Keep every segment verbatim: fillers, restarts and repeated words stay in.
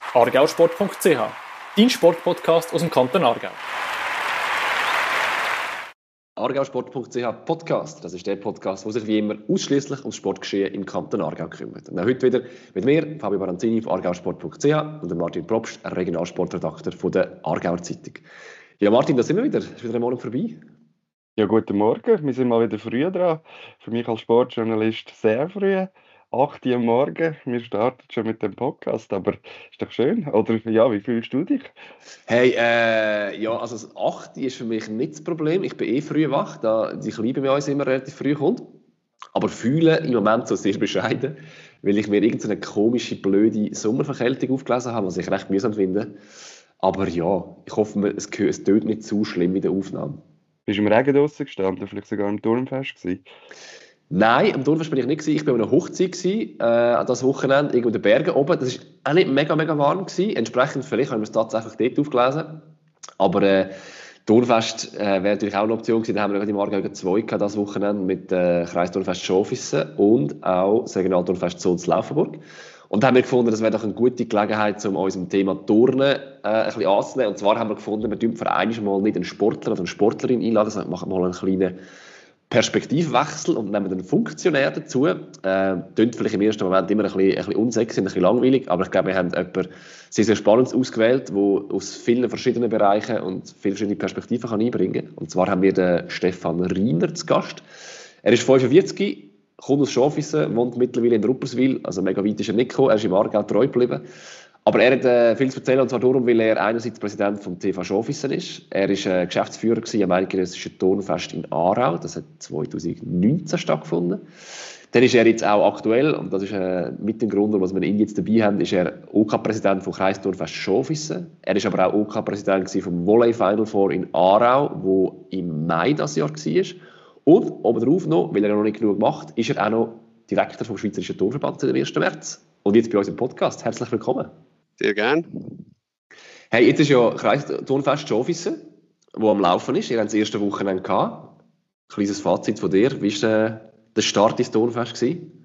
argausport punkt c h, dein Sportpodcast aus dem Kanton Aargau. argausport punkt c h Podcast, das ist der Podcast, der sich wie immer ausschließlich ums Sportgeschehen im Kanton Aargau kümmert. Und auch heute wieder mit mir, Fabio Baranzini von argausport punkt c h und Martin Probst, Regionalsportredakteur von der Aargauer Zeitung. Ja Martin, da sind wir wieder. Ist wieder ein Monat vorbei. Ja, guten Morgen. Wir sind mal wieder früh dran. Für mich als Sportjournalist sehr früh. acht Uhr am Morgen. Wir starten schon mit dem Podcast, aber ist doch schön. Oder ja, wie fühlst du dich? Hey, äh, ja, also das acht Uhr ist für mich nicht das Problem. Ich bin eh früh wach, da die Kleine bei uns immer relativ früh kommt. Aber fühle im Moment so sehr bescheiden, weil ich mir irgendeine komische, blöde Sommerverkältung aufgelesen habe, was ich recht mühsam finde. Aber ja, ich hoffe, es, es tönt nicht zu schlimm in der Aufnahme. Bist du im Regen draussen gestanden, vielleicht sogar im Turnfest gewesen? Nein, am Turnfest bin ich nicht. Ich war an einer Hochzeit gewesen, äh, an das Wochenende, irgendwo in den Bergen oben. Das war auch nicht mega, mega warm gewesen. Entsprechend, vielleicht haben wir es tatsächlich dort aufgelesen. Aber äh, Turnfest äh, wäre natürlich auch eine Option gewesen. Da haben wir im Aargau zwei gehabt, das Wochenende mit äh, Kreisturnfest Schofissen und auch das Regionalturnfest Sulz-Laufenburg. Und da haben wir gefunden, das wäre doch eine gute Gelegenheit, um unserem Thema Turnen äh, ein bisschen anzunehmen. Und zwar haben wir gefunden, wir dürfen für einmal nicht einen Sportler oder eine Sportlerin einladen, sondern machen mal einen kleinen Perspektivwechsel und nehmen einen Funktionär dazu. Äh, klingt vielleicht im ersten Moment immer ein bisschen, ein bisschen unsexy, ein bisschen langweilig, aber ich glaube, wir haben jemanden sehr, sehr Spannendes ausgewählt, der aus vielen verschiedenen Bereichen und viele verschiedene Perspektiven kann einbringen kann. Und zwar haben wir den Stefan Riener zu Gast. Er ist fünfundvierzig, kommt aus Schofissen, wohnt mittlerweile in Rupperswil, also mega weit ist er nicht gekommen, er ist im Aargau treu geblieben. Aber er hat äh, viel zu erzählen, und zwar darum, weil er einerseits Präsident vom T V Schofissen ist. Er war äh, Geschäftsführer am Eidgenössischen Turnfest in Aarau, das hat zwanzig neunzehn stattgefunden. Dann ist er jetzt auch aktuell, und das ist äh, mit dem Grund, warum wir ihn jetzt dabei haben, ist er O K-Präsident vom Kreisturnfest Schofissen. Er ist aber auch O K-Präsident vom Volley Final Four in Aarau, wo im Mai dieses Jahr war. Und obendrauf noch, weil er noch nicht genug macht, ist er auch noch Direktor vom Schweizerischen Turnverband seit dem ersten März. Und jetzt bei uns im Podcast. Herzlich willkommen. Sehr gerne. Hey, jetzt ist ja Kreisturnfest Schofissen, das am Laufen ist. Ihr habt das erste Wochenende gehabt. Kleines Fazit von dir. Wie war der Start ins Turnfest gewesen?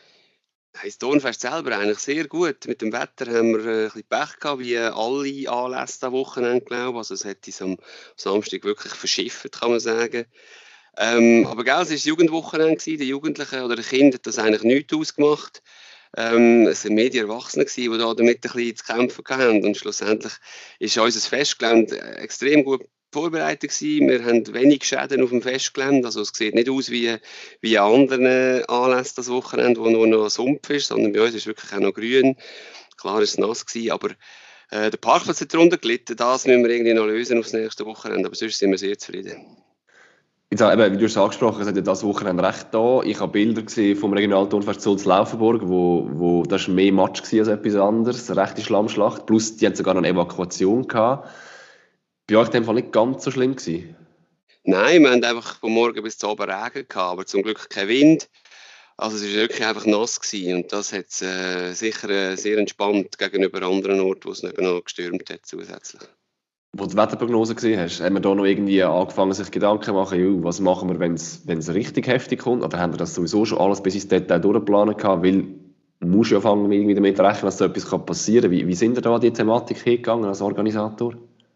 Das Turnfest selber eigentlich sehr gut. Mit dem Wetter haben wir ein bisschen Pech gehabt, wie alle Anlässe dieses Wochenende, glaube ich. Also es hat uns am Samstag wirklich verschifft, kann man sagen. Ähm, aber gell, es war das Jugendwochenende gewesen. Die Jugendlichen oder die Kinder haben das eigentlich nichts ausgemacht. Ähm, es waren mehr die Erwachsenen, die da damit ein bisschen zu kämpfen hatten. Und schlussendlich war unser Festgelände extrem gut vorbereitet gewesen. Wir haben wenig Schäden auf dem Festgelände. Also es sieht nicht aus wie, wie an anderen Anlässen das Wochenende, wo nur noch Sumpf ist, sondern bei uns ist es wirklich auch noch grün. Klar war es nass gewesen, aber äh, der Parkplatz hat darunter gelitten. Das müssen wir irgendwie noch lösen aufs nächste Wochenende. Aber sonst sind wir sehr zufrieden. Jetzt, eben, wie du es angesprochen hast, hat ja das Wochenende recht da. Ich habe Bilder gesehen vom Regionalturnfest Sulz-Laufenburg, wo, wo das war mehr Match als etwas anderes, eine rechte Schlammschlacht. Plus, die hatten sogar noch eine Evakuation gehabt. Bei euch in dem Fall nicht ganz so schlimm gewesen? Nein, wir hatten einfach von morgen bis zu Abend Regen gehabt, aber zum Glück kein Wind. Also es war wirklich einfach nass gewesen und das hat es äh, sicher äh, sehr entspannt gegenüber anderen Orten, wo es eben noch gestürmt hat zusätzlich. Wo du die Wetterprognose gesehen hast, haben wir da noch irgendwie angefangen, sich Gedanken zu machen, was machen wir, wenn es richtig heftig kommt? Oder haben wir das sowieso schon alles bis ins Detail durchgeplant gehabt? Weil du musst ja anfangen, irgendwie damit zu rechnen, dass so etwas passieren kann. Wie, wie sind ihr da an die Thematik hingegangen als Organisator?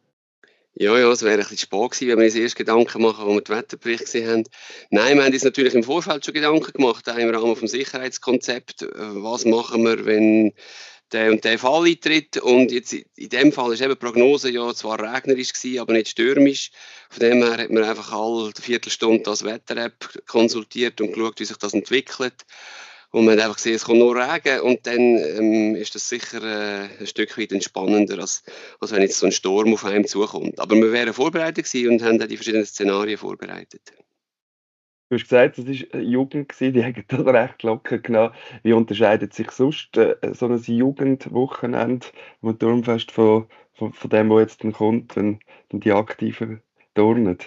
Ja, ja, es wäre ein bisschen spät gewesen, wenn wir uns erst Gedanken machen, als wir den Wetterbericht gesehen haben. Nein, wir haben uns natürlich im Vorfeld schon Gedanken gemacht, auch im Rahmen vom Sicherheitskonzept. Was machen wir, wenn der und der Fall eintritt? Und jetzt in dem Fall war eben die Prognose ja zwar regnerisch gewesen, aber nicht stürmisch. Von dem her hat man einfach alle Viertelstunde das Wetter-App konsultiert und geschaut, wie sich das entwickelt. Und man hat einfach gesehen, es kommt nur Regen und dann ähm, ist das sicher äh, ein Stück weit entspannender, als, als wenn jetzt so ein Sturm auf einem zukommt. Aber wir wären vorbereitet gewesen und haben dann die verschiedenen Szenarien vorbereitet. Du hast gesagt, das war Jugend, die haben das recht locker genommen. Wie unterscheidet sich sonst äh, so ein Jugendwochenende, ein Turnfest von, von, von dem, was jetzt dann kommt, wenn, wenn die Aktiven turnen?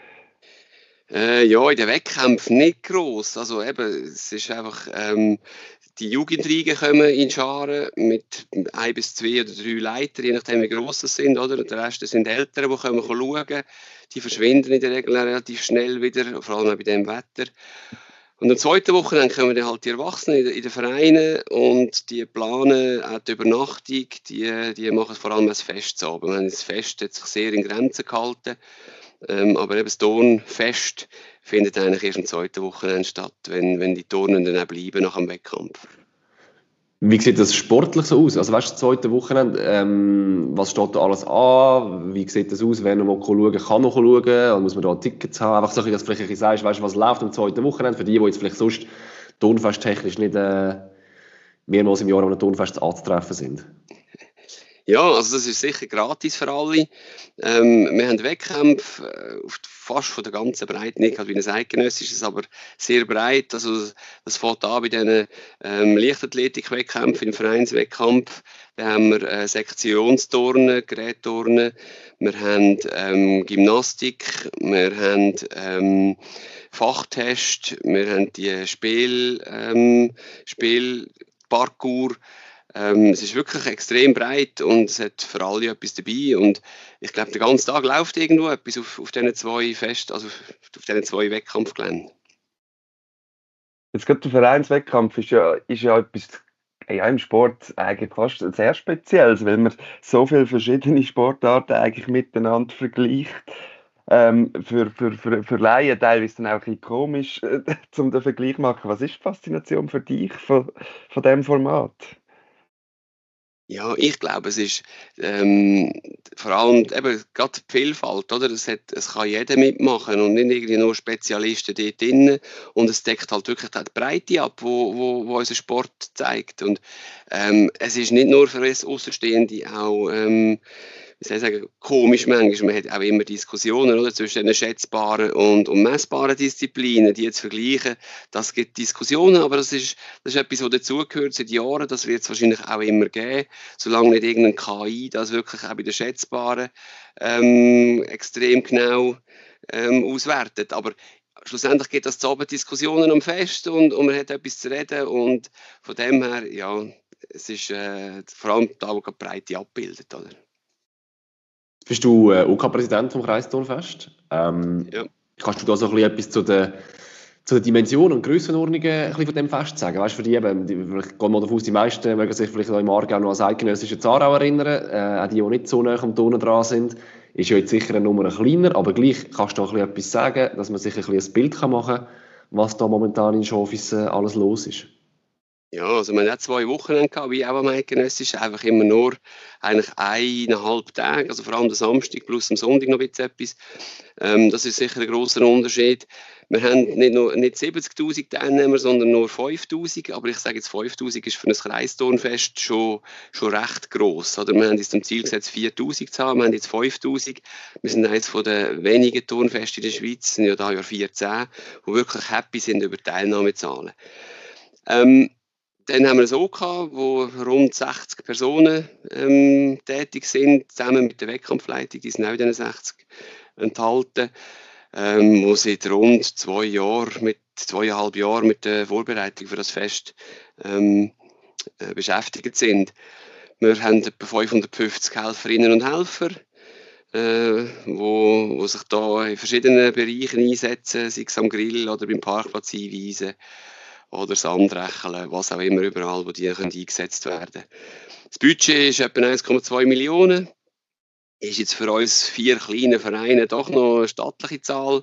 Äh, ja, in den Wettkämpfen nicht gross. Also eben, es ist einfach, ähm, die Jugendligen kommen in Scharen mit ein bis zwei oder drei Leitern, je nachdem wie gross sie sind, oder? Der Rest sind Eltern, die kommen schauen. Die verschwinden in der Regel relativ schnell wieder, vor allem auch bei diesem Wetter. Und am zweiten Wochenende kommen dann halt die Erwachsenen in den, in den Vereinen und die planen auch die Übernachtung, die, die machen vor allem als Fest zu haben. Das Fest hat sich sehr in Grenzen gehalten, ähm, aber eben das Turnfest findet eigentlich erst am zweiten Wochenende statt, wenn, wenn die Turnen dann auch bleiben nach dem Wettkampf. Wie sieht das sportlich so aus? Also weißt du, das zweite Wochenende, ähm, was steht da alles an? Wie sieht das aus, wenn man schauen kann, kann noch schauen? Oder muss man da Tickets haben? Einfach so, dass du vielleicht ein bisschen sagst, weißt, was läuft am zweiten Wochenende, für die, die jetzt vielleicht sonst turnfesttechnisch nicht äh, mehrmals im Jahr an einem Turnfest anzutreffen sind. Ja, also das ist sicher gratis für alle. Ähm, wir haben Wettkämpfe äh, auf fast von der ganzen Breite, nicht halt wie ein eidgenössisches, aber sehr breit. Also das fängt an bei diesen ähm, Leichtathletik-Wettkämpfen, im Vereinswettkampf. Dann haben wir äh, Sektionsturnen, Gerätturnen, wir haben ähm, Gymnastik, wir haben ähm, Fachtest, wir haben die Spiel, ähm, Spielparcours. Ähm, es ist wirklich extrem breit und es hat für alle etwas dabei und ich glaube, der ganze Tag läuft irgendwo etwas auf, auf diesen zwei Fest, also auf, auf diesen zwei Wettkampfgeländen. Jetzt gerade der Vereinswettkampf ist ja, ist ja etwas ja, im Sport eigentlich fast sehr Spezielles, weil man so viele verschiedene Sportarten eigentlich miteinander vergleicht. Ähm, für, für, für, für Laien teilweise dann auch ein bisschen komisch, äh, um den Vergleich zu machen. Was ist die Faszination für dich von, von diesem Format? Ja, ich glaube, es ist ähm, vor allem eben gerade die Vielfalt, oder? Es, hat, es kann jeder mitmachen und nicht irgendwie nur Spezialisten dort drin. Und es deckt halt wirklich die Breite ab, wo, wo, wo unser Sport zeigt. Und ähm, es ist nicht nur für uns Außenstehende auch ähm, wie soll ich sagen, komisch manchmal. Man hat auch immer Diskussionen oder, zwischen den schätzbaren und, und messbaren Disziplinen, die jetzt vergleichen. Das gibt Diskussionen, aber das ist, das ist etwas, was dazugehört seit Jahren. Das wird es wahrscheinlich auch immer geben, solange nicht irgendein K I das wirklich auch bei den schätzbaren ähm, extrem genau ähm, auswertet. Aber schlussendlich gibt es zu Abend Diskussionen am Fest und, und man hat etwas zu reden und von dem her, ja, es ist äh, vor allem da, wo die Breite abbildet, oder? Bist du äh, U K-Präsident vom Kreisturnfest? Ähm, Ja. Kannst du da so ein bisschen etwas zu den, zu den Dimensionen und Grössenordnungen ein bisschen von dem Fest sagen? Weißt du, für die eben, die, ich gehe mal davon aus, die meisten mögen sich vielleicht auch im Aargau noch an das eidgenössische Zarau erinnern, äh, auch die, die nicht so nah am Turnen dran sind. Ist ja jetzt sicher eine Nummer kleiner, aber gleich kannst du auch ein bisschen etwas sagen, dass man sich ein bisschen ein Bild machen kann, was da momentan in Schofis äh, alles los ist. Ja, also wir hatten auch zwei Wochen gehabt, wie auch am Eidgenössischen, einfach immer nur eigentlich eineinhalb Tage, also vor allem der Samstag plus am Sonntag noch ein bisschen etwas. Ähm, das ist sicher ein grosser Unterschied. Wir haben nicht, nur, nicht siebzigtausend Teilnehmer, sondern nur fünftausend, aber ich sage jetzt fünftausend ist für ein Kreisturnfest schon, schon recht gross. Oder? Wir haben uns zum Ziel gesetzt, viertausend zu haben, wir haben jetzt fünftausend. Wir sind eines der wenigen Turnfeste in der Schweiz, sind ja da ja vierzehn, die wirklich happy sind über die Teilnahmezahlen. Ähm, Dann haben wir es auch gehabt, wo rund sechzig Personen ähm, tätig sind, zusammen mit der Wettkampfleitung, die sind auch in diesen sechzig enthalten, ähm, wo seit rund zwei Jahren, mit zweieinhalb Jahren mit der Vorbereitung für das Fest ähm, äh, beschäftigt sind. Wir haben etwa fünfhundertfünfzig Helferinnen und Helfer, äh, wo, wo sich da in verschiedenen Bereichen einsetzen, sei es am Grill oder beim Parkplatz einweisen oder Sandrecheln, was auch immer, überall, wo die können eingesetzt werden. Das Budget ist etwa eins Komma zwei Millionen. Ist jetzt für uns vier kleine Vereine doch noch eine stattliche Zahl.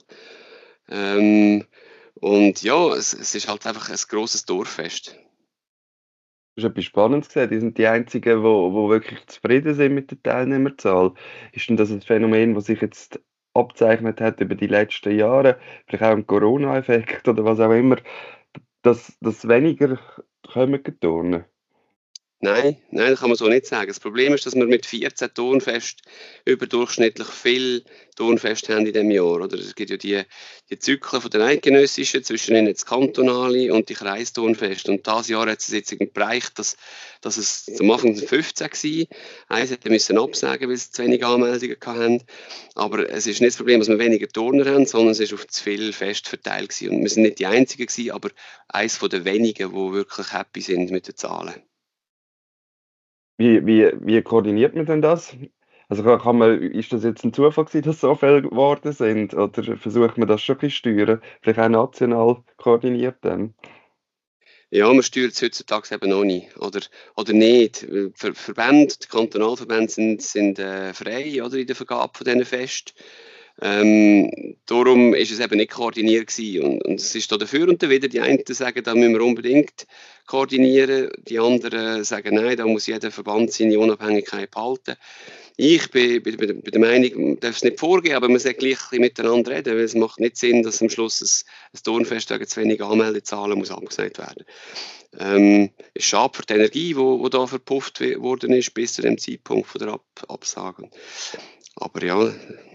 Ähm, und ja, es, es ist halt einfach ein grosses Dorffest. Das ist etwas Spannendes gesehen. Die sind die Einzigen, die wo, wo wirklich zufrieden sind mit der Teilnehmerzahl. Ist denn das ein Phänomen, das sich jetzt abzeichnet hat über die letzten Jahre, vielleicht auch ein Corona-Effekt oder was auch immer, dass, dass weniger kommen turnen? Nein, nein, das kann man so nicht sagen. Das Problem ist, dass wir mit vierzehn Turnfest überdurchschnittlich viel Turnfest haben in diesem Jahr. Oder? Es gibt ja die, die Zyklen von den eidgenössischen, zwischen ihnen das kantonale und die Kreisturnfest. Und dieses Jahr hat es jetzt gereicht, dass, dass es am Anfang fünfzehn war. Eins hätte müssen absagen, weil sie zu wenig Anmeldungen hatten. Aber es ist nicht das Problem, dass wir weniger Turner haben, sondern es ist auf zu viel Fest verteilt gewesen. Und wir sind nicht die Einzigen gewesen, aber eines der wenigen, die wirklich happy sind mit den Zahlen. Wie, wie, wie koordiniert man denn das? Also kann, kann man, ist das jetzt ein Zufall gewesen, dass so viele geworden sind? Oder versucht man das schon ein bisschen zu steuern? Vielleicht auch national koordiniert dann? Ja, man steuert es heutzutage eben noch nicht. Oder, oder nicht. Ver Verbände, die Kantonalverbände sind, sind äh, frei, oder, in der Vergabe von diesen Festen. Ähm, darum ist es eben nicht koordiniert gewesen. Und, und es ist da dafür und wieder. Die einen sagen, da müssen wir unbedingt koordinieren. Die anderen sagen, nein, da muss jeder Verband seine Unabhängigkeit behalten. Ich bin, bin, bin der Meinung, man darf es nicht vorgehen, aber man sollte gleich ein bisschen miteinander reden, weil es macht nicht Sinn, dass am Schluss ein, ein Turnfest wegen zu wenig Anmeldezahlen muss abgesagt werden. Ähm, es ist schade für die Energie, die da verpufft worden ist, bis zu dem Zeitpunkt von der Ab Absage. Aber ja.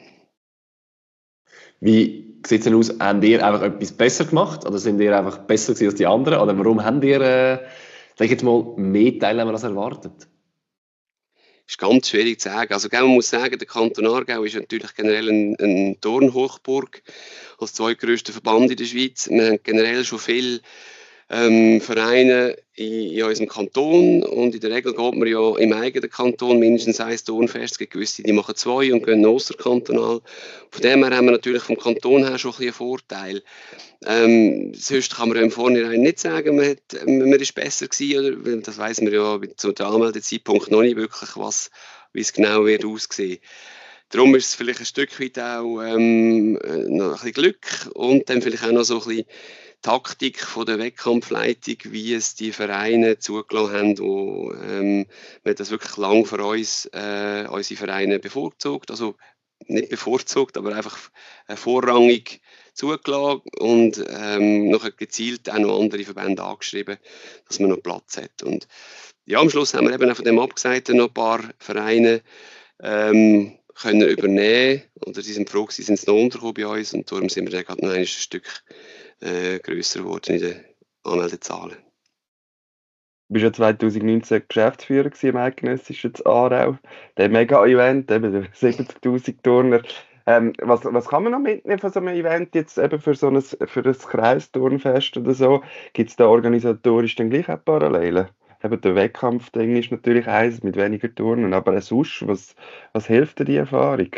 Wie sieht es denn aus? Habt ihr einfach etwas besser gemacht? Oder sind ihr einfach besser als die anderen? Oder warum habt ihr, äh, sag ich jetzt mal, mehr Teilnehmer als erwartet? Das ist ganz schwierig zu sagen. Also, man muss sagen, der Kanton Aargau ist natürlich generell eine ein Turnhochburg als zweitgrößter Verband in der Schweiz. Wir haben generell schon viele ähm, Vereine in, in unserem Kanton und in der Regel geht man ja im eigenen Kanton mindestens ein Turnfest. Es gibt gewisse, die machen zwei und gehen ausserkantonal. Von dem her haben wir natürlich vom Kanton her schon ein bisschen einen Vorteil. Ähm, sonst kann man ja im Vorhinein nicht sagen, man, hat, man ist besser gewesen, oder? Das weiss man ja zu dem Anmeldezeitpunkt noch nicht wirklich, was, wie es genau wird aussehen. Darum ist es vielleicht ein Stück weit auch ähm, noch ein bisschen Glück und dann vielleicht auch noch so ein bisschen Taktik von der Wettkampfleitung, wie es die Vereine zugelassen haben, wo ähm, wir das wirklich lang für uns, äh, unsere Vereine bevorzugt, also nicht bevorzugt, aber einfach äh, vorrangig zugelassen und ähm, nachher gezielt auch noch andere Verbände angeschrieben, dass man noch Platz hat. Und ja, am Schluss haben wir eben auch von dem Abgesagten noch ein paar Vereine ähm, können übernehmen oder die sind froh gewesen, sind noch untergekommen bei uns und darum sind wir dann gerade noch ein Stück äh, grösser geworden in den Anmeldezahlen. Du warst ja zwanzig neunzehn Geschäftsführer im eidgenössischen Aarau, der Mega-Event, eben siebzigtausend Turner. Ähm, was, was kann man noch mitnehmen von so einem Event jetzt eben für so ein, für ein Kreisturnfest oder so? Gibt es da organisatorisch dann gleich auch Parallelen? Eben der Wettkampfding ist natürlich eins mit weniger Turnen, aber auch sonst, was, was hilft dir die Erfahrung?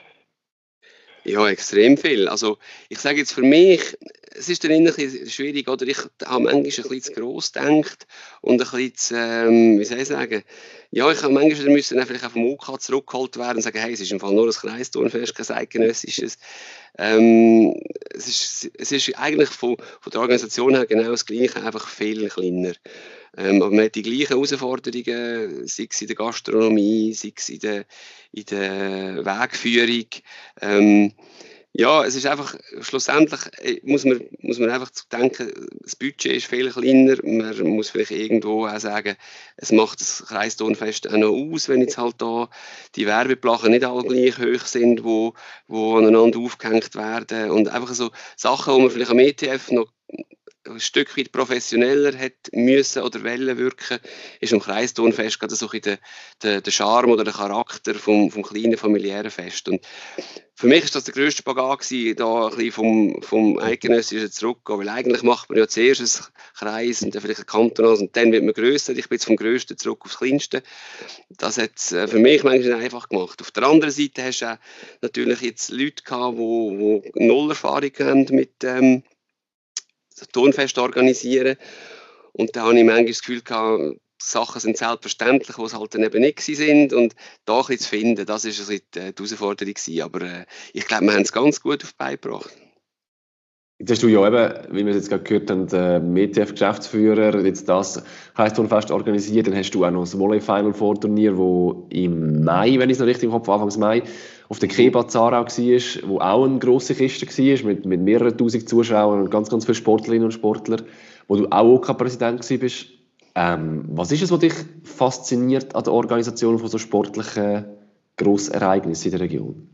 Ja, extrem viel. Also ich sage jetzt für mich, es ist dann ein bisschen schwierig, oder ich habe manchmal ein bisschen zu gross gedacht und ein bisschen zu, ähm, wie soll ich sagen, ja, ich habe manchmal müssen dann vielleicht auch vom U K zurückgeholt werden und sagen, hey, es ist im Fall nur ein Kreisturnfest, kein eidgenössisches. Ähm, es, ist, es ist eigentlich von, von der Organisation her genau das Gleiche, einfach viel kleiner. Ähm, aber man hat die gleichen Herausforderungen, sei es in der Gastronomie, sei es in der, in der Wegführung. Ähm, ja, es ist einfach, schlussendlich muss man, muss man einfach denken, das Budget ist viel kleiner. Man muss vielleicht irgendwo auch sagen, es macht das Kreisturnfest auch noch aus, wenn jetzt halt da die Werbeplachen nicht alle gleich hoch sind, wo, wo aneinander aufgehängt werden. Und einfach so Sachen, wo man vielleicht am E T F noch ein Stück weit professioneller hat müssen oder wollen wirken, ist am Kreisturnfest gerade so ein bisschen der, der, der Charme oder der Charakter vom, vom kleinen familiären Fest. Und für mich ist das der grösste Spagat gewesen, da ein bisschen vom, vom Eidgenössischen zurückzugehen, weil eigentlich macht man ja zuerst einen Kreis und dann vielleicht ein Kantonales und dann wird man grösser. Ich bin jetzt vom Grössten zurück aufs Kleinste. Das hat es für mich manchmal einfach gemacht. Auf der anderen Seite hast du auch natürlich jetzt Leute gehabt, die, die null Erfahrung haben mit ähm, Turnfest organisieren. Und da habe ich manchmal das Gefühl gehabt, Sachen sind selbstverständlich, die es halt dann eben nicht sind. Und da ein bisschen zu finden, das war die Herausforderung gewesen. Aber äh, ich glaube, wir haben es ganz gut auf die Beine gebracht. Jetzt hast du ja eben, wie wir es jetzt gerade gehört haben, den E T F-Geschäftsführer, jetzt das Kreisturnfest organisiert. Dann hast du auch noch das Volley-Final-Vorturnier, das im Mai, wenn ich es noch richtig im Kopf habe, Anfang Mai, auf der Keba Zarau war, wo auch eine grosse Kiste war, mit, mit mehreren tausend Zuschauern und ganz, ganz vielen Sportlerinnen und Sportlern, wo du auch O K-Präsident warst. Ähm, was ist es, was dich fasziniert an der Organisation von so sportlichen Grossereignissen in der Region?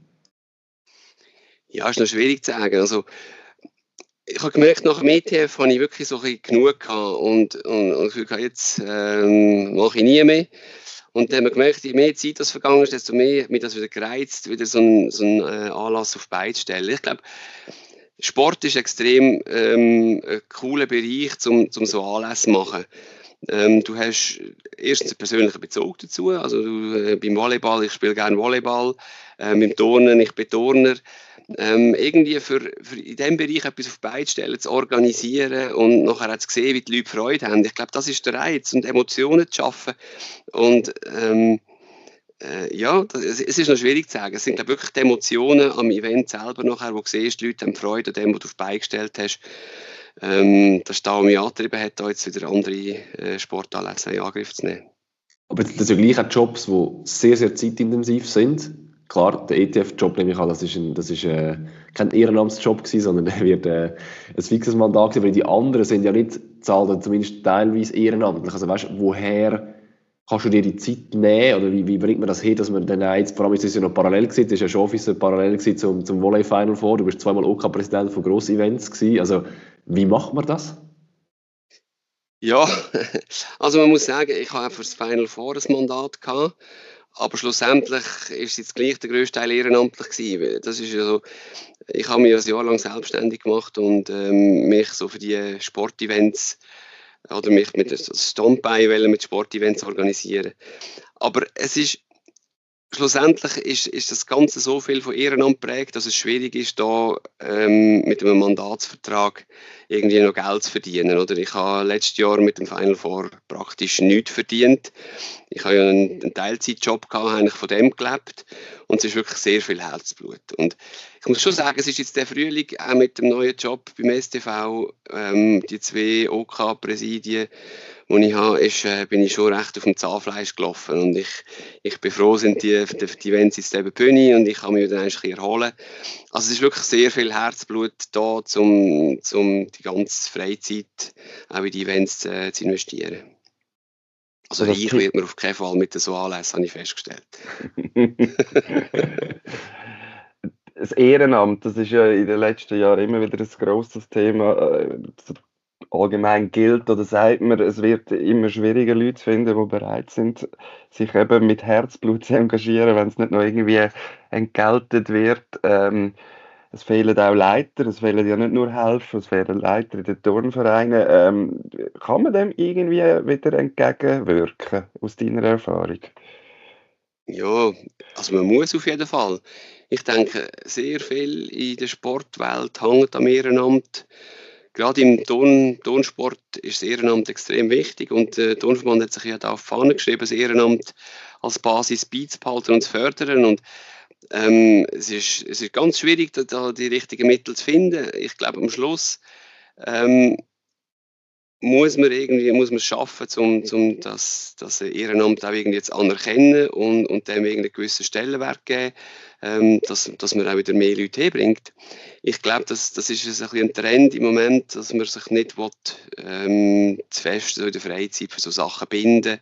Ja, ist noch schwierig zu sagen. Also, ich habe gemerkt, nach dem E T F habe ich wirklich so ein bisschen genug gehabt und, und, und ich habe jetzt ähm, mache ich nie mehr. Und dann haben wir gemerkt, je mehr Zeit das vergangen ist, desto mehr hat mich das wieder gereizt, wieder so einen so einen, äh, Anlass auf die Beine zu stellen. Ich glaube, Sport ist extrem ähm, ein cooler Bereich, um, um so Anlässe zu machen. Ähm, du hast erstens einen persönlichen Bezug dazu. Also du, äh, beim Volleyball, ich spiele gerne Volleyball. Ähm, beim Turnen, ich bin Turner. Ähm, irgendwie für, für in diesem Bereich etwas auf die Beine zu stellen, zu organisieren und nachher auch zu sehen, wie die Leute Freude haben. Ich glaube, das ist der Reiz und Emotionen zu schaffen. Und ähm, äh, ja, das, es ist noch schwierig zu sagen. Es sind, glaube ich, wirklich die Emotionen am Event selber nachher, wo du siehst, die Leute haben Freude an dem, was du auf die Beine gestellt hast. Ähm, das ist das, was mich angetrieben hat, da jetzt wieder andere äh, Sportanlässe in Angriff zu nehmen. Aber das sind ja gleich auch Jobs, die sehr, sehr zeitintensiv sind. Klar, der E T F-Job nehme ich an, das ist, ein, das ist äh, kein Ehrenamtsjob gewesen, sondern der wird äh, ein fixes Mandat gewesen, weil die anderen sind ja nicht zahlt, zumindest teilweise ehrenamtlich. Also weißt, woher kannst du dir die Zeit nehmen oder wie, wie bringt man das hin, dass man dann jetzt, vor allem ist es ja noch parallel gewesen, das ist ja schon offiziell parallel gewesen zum, zum Volley Final Four, du bist zweimal O K-Präsident von Gross-Events gewesen, also wie macht man das? Ja, also man muss sagen, ich habe für das Final Four ein Mandat gehabt, aber schlussendlich ist jetzt gleich der grösste Teil ehrenamtlich gewesen. Das ist ja so, ich habe mich ein Jahr lang selbstständig gemacht und ähm, mich so für die Sportevents oder mich mit das Standbein mit Sportevents organisieren. Aber es ist schlussendlich ist, ist das Ganze so viel von Ehrenamt geprägt, dass es schwierig ist, da ähm, mit einem Mandatsvertrag irgendwie noch Geld zu verdienen. Oder? Ich habe letztes Jahr mit dem Final Four praktisch nichts verdient. Ich habe ja einen, einen Teilzeitjob gehabt, habe ich von dem gelebt und es ist wirklich sehr viel Herzblut. Und ich muss schon sagen, es ist jetzt der Frühling auch mit dem neuen Job beim S T V, ähm, die zwei O K-Präsidien, die ich habe, ist, äh, bin ich schon recht auf dem Zahnfleisch gelaufen und ich, ich bin froh, sind die, die, die Events jetzt eben Bühne und ich kann mich wieder ein bisschen erholen. Also es ist wirklich sehr viel Herzblut da, um, um die ganze Freizeit auch in die Events äh, zu investieren. Also Das reich wird man auf keinen Fall mit so Anlässen, habe ich festgestellt. Das Ehrenamt, das ist ja in den letzten Jahren immer wieder ein grosses Thema. äh, Allgemein gilt oder sagt man, es wird immer schwieriger, Leute zu finden, die bereit sind, sich eben mit Herzblut zu engagieren, wenn es nicht noch irgendwie entgeltet wird. Ähm, es fehlen auch Leiter, es fehlen ja nicht nur Helfer, es fehlen Leiter in den Turnvereinen. Ähm, kann man dem irgendwie wieder entgegenwirken, aus deiner Erfahrung? Ja, also man muss auf jeden Fall. Ich denke, sehr viel in der Sportwelt hängt am Ehrenamt. Gerade im Turn, Turnsport ist das Ehrenamt extrem wichtig und der Turnverband hat sich ja da auf die Fahne geschrieben, das Ehrenamt als Basis beizubehalten und zu fördern. Und ähm, es, ist, es ist ganz schwierig, da, da die richtigen Mittel zu finden. Ich glaube, am Schluss ähm, muss man irgendwie muss man es schaffen, um, um das, das Ehrenamt auch irgendwie zu anerkennen und, und dem irgendeinen gewissen Stellenwert geben, ähm, dass, dass man auch wieder mehr Leute herbringt. Ich glaube, das, das ist ein, bisschen ein Trend im Moment, dass man sich nicht will, ähm, zu fest so in der Freizeit für so Sachen binden.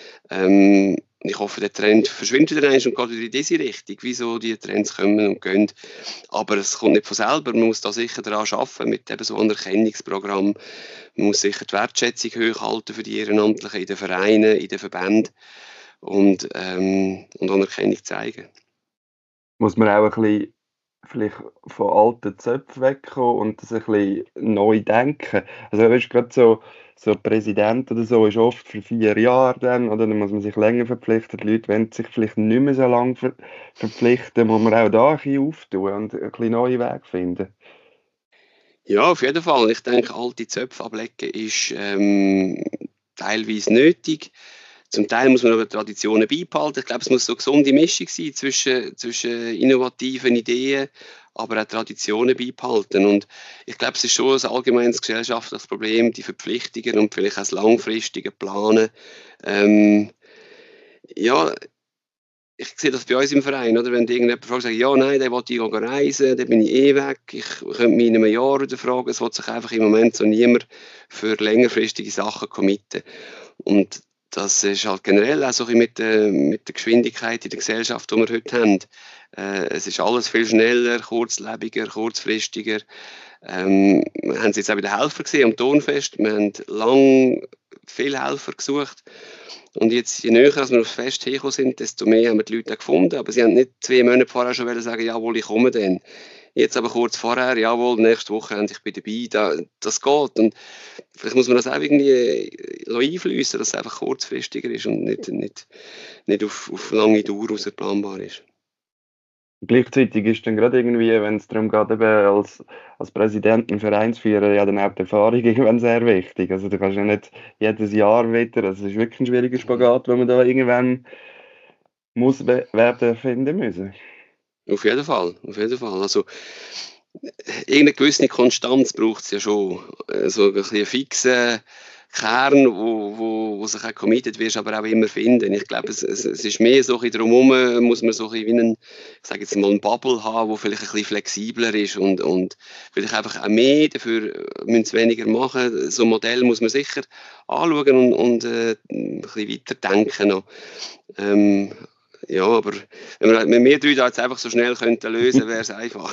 Ähm, ich hoffe, der Trend verschwindet wieder und geht wieder in diese Richtung, wieso die Trends kommen und gehen. Aber es kommt nicht von selber, man muss da sicher daran arbeiten, mit eben so Anerkennungsprogrammen. Man muss sicher die Wertschätzung hochhalten für die Ehrenamtlichen in den Vereinen, in den Verbänden und, ähm, und Anerkennung zeigen. Muss man auch ein bisschen vielleicht von alten Zöpfen wegkommen und das ein bisschen neu denken. Also du bist gerade so, so Präsident oder so ist oft für vier Jahre dann, oder dann muss man sich länger verpflichten. Die Leute wollen sich vielleicht nicht mehr so lange ver verpflichten, muss man auch da ein bisschen auftun und ein bisschen neue Wege finden. Ja, auf jeden Fall. Ich denke, alte Zöpfe ablecken ist ähm, teilweise nötig. Zum Teil muss man aber Traditionen beibehalten. Ich glaube, es muss so eine gesunde Mischung sein zwischen, zwischen innovativen Ideen, aber auch Traditionen beibehalten. Und ich glaube, es ist schon ein allgemeines gesellschaftliches Problem, die Verpflichtungen und vielleicht auch das langfristige Planen. Ähm, ja, ich sehe das bei uns im Verein, oder? Wenn irgendjemand fragt, sagt, ja, nein, der will ich reisen, dann bin ich eh weg. Ich könnte mich in einem Jahr wieder fragen. Es will sich einfach im Moment so niemand für längerfristige Sachen committen. Und das ist halt generell auch so ein bisschen mit der, mit der Geschwindigkeit in der Gesellschaft, die wir heute haben. Äh, es ist alles viel schneller, kurzlebiger, kurzfristiger. Ähm, wir haben es jetzt auch bei den Helfern gesehen am Turnfest. Wir haben lange viele Helfer gesucht. Und jetzt, je näher wir aufs Fest hergekommen sind, desto mehr haben wir die Leute gefunden. Aber sie haben nicht zwei Monate vorher schon sagen, jawohl, ich komme dann. Jetzt aber kurz vorher, jawohl, nächste Woche ich bin dabei, da, das geht. Und vielleicht muss man das auch irgendwie einfließen, dass es einfach kurzfristiger ist und nicht, nicht, nicht auf, auf lange Dauer raus planbar ist. Gleichzeitig ist dann gerade irgendwie, wenn es darum geht, eben als, als Präsident einen Verein zu führen, ja dann auch die Erfahrung irgendwann sehr wichtig. Also du kannst ja nicht jedes Jahr wieder, also es ist wirklich ein schwieriger Spagat, wenn man da irgendwann muss werden finden müssen. Auf jeden Fall, auf jeden Fall. Also irgendeine gewisse Konstanz braucht es ja schon. So ein bisschen fixen Kern, wo, wo, wo sich auch committed wirst, aber auch immer finden. Ich glaube, es, es, es ist mehr so ein bisschen drumherum, muss man so ein bisschen wie einen, ich sage jetzt mal, einen Bubble haben, wo vielleicht ein bisschen flexibler ist und, und vielleicht einfach auch mehr, dafür müssen sie weniger machen. So ein Modell muss man sicher anschauen und, und äh, ein bisschen weiterdenken noch. Ähm, Ja, aber wenn wir, wenn wir drei da jetzt einfach so schnell könnten lösen, wäre es einfach.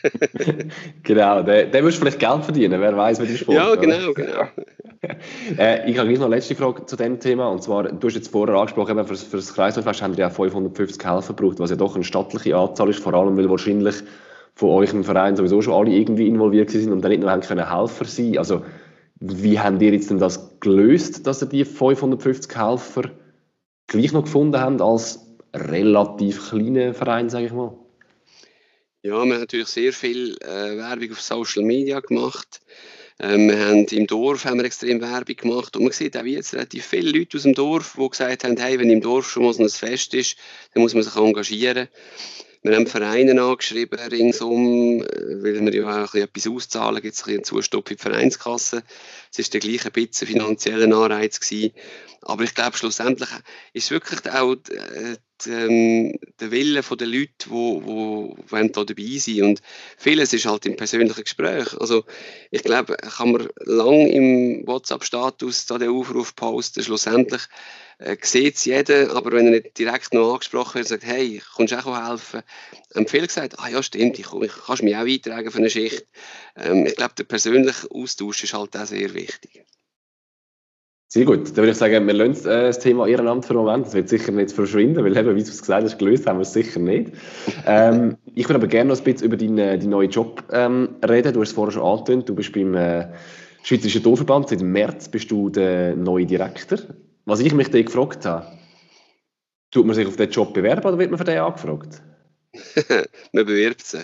Genau, dann würdest du vielleicht Geld verdienen, wer weiß mit dem Sport. Ja, genau, genau. äh, ich habe gleich noch eine letzte Frage zu dem Thema, und zwar, du hast jetzt vorher angesprochen, für, für das Kreisläuferfest haben wir ja fünfhundertfünfzig Helfer gebraucht, was ja doch eine stattliche Anzahl ist, vor allem, weil wahrscheinlich von euch im Verein sowieso schon alle irgendwie involviert sind und dann nicht nur haben können Helfer sein. Also, wie habt ihr jetzt denn das gelöst, dass ihr die fünfhundertfünfzig Helfer gleich noch gefunden habt als relativ kleiner Verein, sage ich mal? Ja, wir haben natürlich sehr viel äh, Werbung auf Social Media gemacht. Ähm, wir haben im Dorf haben wir extrem Werbung gemacht und man sieht auch jetzt relativ viele Leute aus dem Dorf, die gesagt haben, hey, wenn im Dorf schon mal so ein Fest ist, dann muss man sich engagieren. Wir haben Vereine angeschrieben, ringsum, weil wir ja auch ein bisschen etwas auszahlen, gibt es ein bisschen einen Zustopf in die Vereinskasse. Es war der gleiche bisschen finanzieller Anreiz gewesen. Aber ich glaube, schlussendlich ist es wirklich auch die, die, der Wille der Leute, die, die da dabei sind. Und vieles ist halt im persönlichen Gespräch. Also ich glaube, kann man lange im WhatsApp-Status da den Aufruf posten, schlussendlich äh, sieht es jeder, aber wenn er nicht direkt noch angesprochen wird, sagt, hey, kommst du auch helfen? Haben viele gesagt, ah ja stimmt, ich, ich kannst mich auch eintragen für eine Schicht. Ähm, ich glaube, der persönliche Austausch ist halt auch sehr wichtig. Sehr gut. Dann würde ich sagen, wir lassen äh, das Thema Ehrenamt für einen Moment. Das wird sicher nicht verschwinden, weil eben, wie du es gesagt hast, gelöst haben wir es sicher nicht. Ähm, ich würde aber gerne noch ein bisschen über deinen, deinen neuen Job ähm, reden. Du hast es vorher schon angetönt. Du bist beim äh, Schweizerischen Dorfverband. Seit März bist du der neue Direktor. Was ich mich da gefragt habe, tut man sich auf diesen Job bewerben oder wird man für den angefragt? Man bewirbt sich.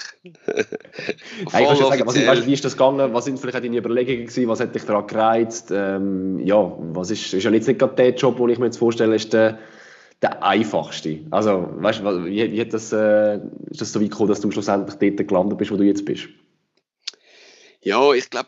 Hey, kannst du sagen, was, weißt, wie ist das gegangen? Was sind vielleicht auch deine Überlegungen gewesen? Was hat dich daran gereizt? Ähm, ja, was ist, ist ja jetzt nicht gerade der Job, den ich mir jetzt vorstelle, ist der, der einfachste. Also, weißt du, wie, wie hat das, äh, ist das so weit gekommen, dass du schlussendlich dort gelandet bist, wo du jetzt bist? Ja, ich glaube,